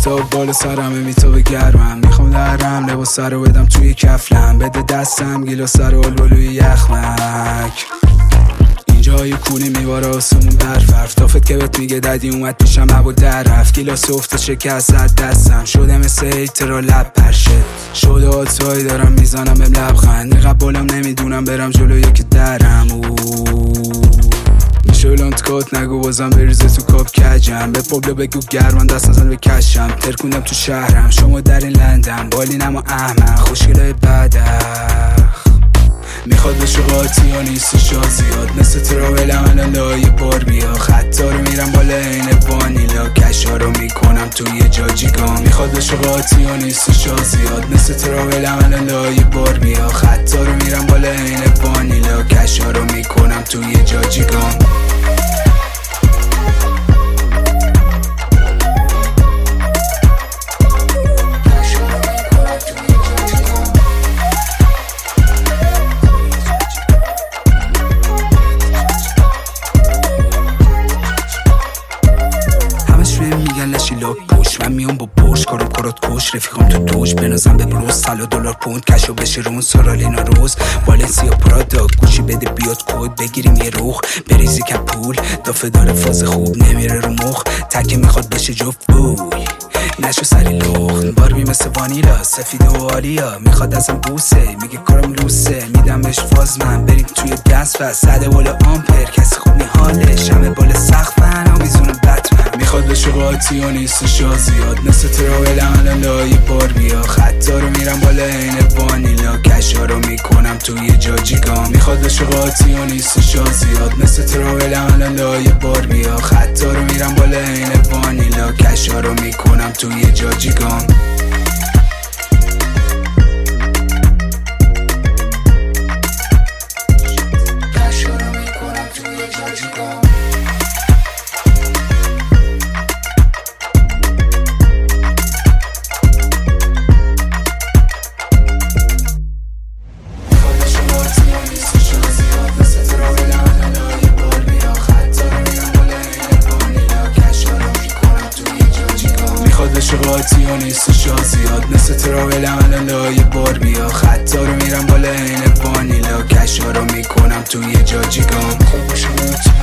آفتاب بالا سرمه میتابه گرمم، میخوام درم لباس رو بدم توی کفلم، بده دستم گیلاس رو الولوی یخمک. اینجای کولی میواره آسمون برف تافت که بهت میگه ددی اومد پیشم عبال در رفت، گیلاس افته شکست از دستم، شده مثل هیترا لب پرشه، شده آتایی دارم میزنم بهم لبخند، نقب بالم نمیدونم برم جلو یکی درم. شلانت کات نگو بازم بریزه تو کاب کجم، به پابلو بگو گرمان دست نزن به کشم، ترکوندم تو شهرم شما در این لندم، بالینم و احمق خوشگلای بدخ، میخواد بشه قاطی و نیستش زیاد، مثل تراول الان لایه بار بیا، خطا رو میرم بالا این وانیلا، کشا رو میکنم توی جاجیگام، میخواد بشه قاطی و نیستش زیاد، مثل تراول الان لایه بار بیا، خطا رو میرم بالا این وانیلا، کشا رو میکنم توی جاجیگام. من میام با پوش کارم کارات کش، رفیقم تو دوش بنازم به بروز، $100 پوند کشو بشه رون سارالینا روز، والنسیا پرادا گوشی بده بیاد کد بگیریم یه روخ، بریزی کپ پول دافه داره فاز خوب نمیره رو مخ، تکه میخواد بشه جفت بوی نشو سری لخن، باربی مثل وانیلا سفید و آلیا، میخواد ازم بوسه میگه کارم لوسه، میدم بهش فاز من بریم توی دنس و 100 بالا آمپر، کسی خوب نیحالش همه بالا سقف من آمیزون بتمن، میخواد بشه قاطی و نیستش زیاد، مثل تراول الان لایه بار بیا، خطا رو میرم بالا این وانیلا، کشا رو میکنم توی جاجیگام، میخواد بشه قاطی و نیستش زیاد، مثل تراول الان لایه بار بیا، خطا رو میرم بالا این وانیلا، کشا رو میکنم توی جاجیگام. قاطی و نیستش زیاد، مثل تراول الان لایه بار بیا، خطا رو میرم بالا این وانیلا، کشا رو میکنم توی جاجیگام.